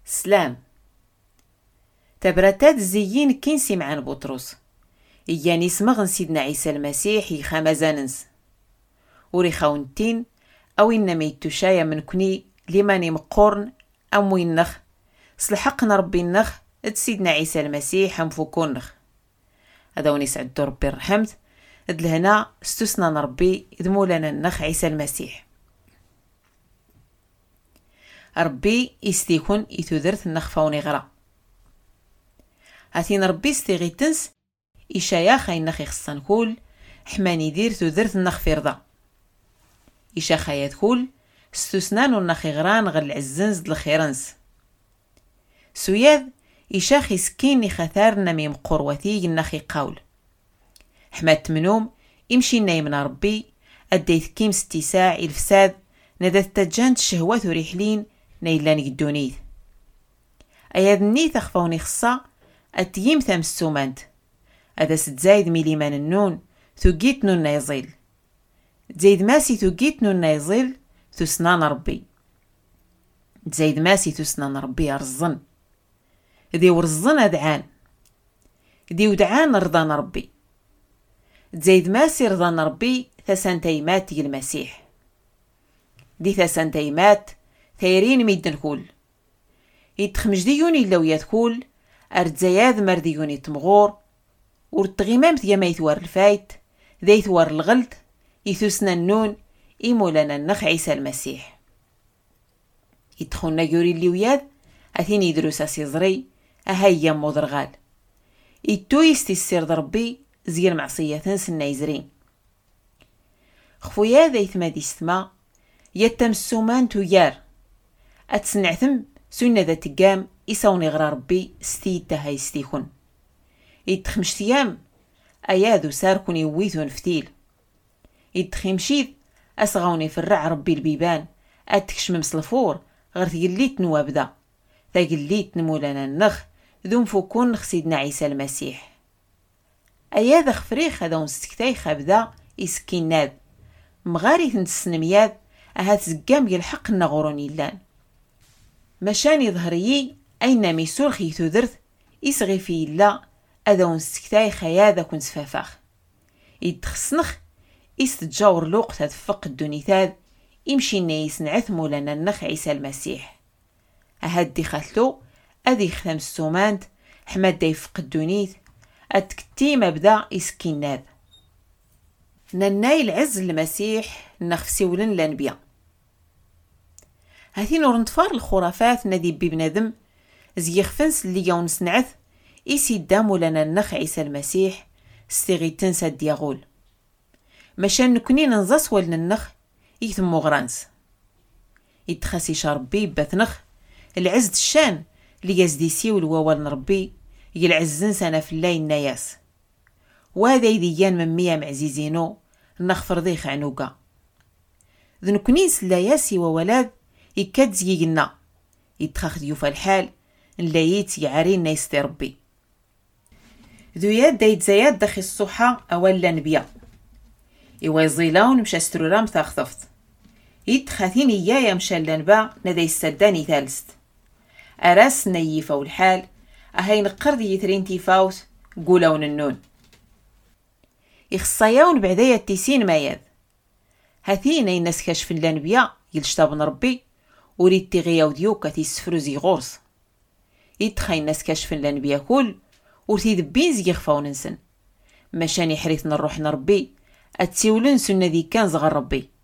سلام. تبرتات زيين كين سمعان بطرس إياني سمغن سيدنا عيسى المسيح يخا مزاننس وريخاونتين أو إنما يتشايا من كني لماني مقورن أمو النخ صلحقنا ربي النخ سيدنا عيسى المسيح مفوكون نخ هذا ونسعدو ربي الرحمت لهنا استسنا ربي ذمولنا النخ عيسى المسيح. ربي يستيكون يتذرث النخ فاوني غرا هاتين ربي استيغيتنس إشايا خاين نخ يخصن كول حماني دير تذرث النخ في رضا إشا خايات كول استسنان النخ غران غل العزنز دالخيرنس سوياذ إشا خيسكين نخثارنا ميم قروتي النخي قول حمات منوم إمشي نايمنا ربي أديت كيم ستيساع الفساد ندت تجانت الشهوات وريحلين نيلان قدونيث أياد النيث أخفوني خصا أتيم ثام السومانت أدا ستزايد ميليمان النون ثقيت نون نايزيل تزايد ماسي ثقيت نون نايزيل ثسنان ربي تزايد ماسي ثسنان ربي أرزن ذي ورزن أدعان ذي ودعان رضان ربي تزايد ماسي رضان ربي ثسانتيمات المسيح دي ثسانتيمات ثيرين ميدن كول يتخمج ديوني لو يدخول أرتزياذ مرديوني تمغور ورتغيمام ثيما يثوار الفايت ذا يثوار الغلط يثوسنا النون إيمولانا النخ عيسى المسيح يدخلنا يوري الليوياد أثين يدروس أسيزري أهيا مودرغال يتو يستيسير ضربي زير معصية سنة يزرين خفويا ذا يثمادي استما يتم السومان تويار أتسنعثم سنة ذا تقام إساوني غرا ربي ستيتا هاي ستيكون يتخمش ثيام أياذو ساركوني يويثون فتيل يتخمشيذ أسغوني في الرع ربي البيبان أتكش ممسلفور غير ثقليت نواب ذا ثقليت نمولانا النخ ذو مفوكون نخ سيدنا عيسى المسيح أياذ خفريخ هذا ونستكتاي خابذا إسكين ناد مغاري ثنتسنمياذ أهات زقام يلحق النغوروني اللان مشاني ظهريي أين ميسور خيثو ذرث إسغي في الله أذا ونستكتاي خياذا كنت فافاخ يتخسنخ إستجاور لوقت هتفق الدونيثاذ إمشي نايس نعث مولانا النخ عيسى المسيح أهدي خاتلو أذي ختم السومانت حماد دايفق الدونيث أتكتي مبدا إسكيناد نناي العز المسيح نخفسي ولن لانبيا هاثين ورنتفار الخرافات نادي ببنادم زيخفنس اللي يون سنعث إيسي دامو لنا النخ عيسى المسيح استغي تنسى الدياغول مشان نكوني ننزاس ولنا النخ يثمو غرانس يتخاسي شاربي بثنخ العز الشان اللي يزدي سيول ووال نربي يلعزن سنة في الليل ناياس وهذا يديان من مية معزيزينو نخفر ضيخ عنوقا ذنكنين سلاياسي وولاد يكاد زيقنا يتخاخ ديوفا الحال نلايت يعارين نايستي ربي ذو ياد دايت زياد داخي الصحة أولا نبيا إوا يزيلاون مشا سترورام تاخطفت يتخاثين إيايا مشا لنبا ندا يستداني ثالست أراس نيفا والحال أهي نقرد يترين تيفاوت قولون النون يخصاياون بعدايا التيسين ماياد هاثين يناس كشف الانبياء يلشتابن ربي وريد تيغياو ديوكا تيسفرو زي غورس يتخاي الناس كشف الانبياء كل ورتيدبين زي خفاون نسن مشان يحريثنا الروح نربي اتسيولن سنة ذي كان زغر ربي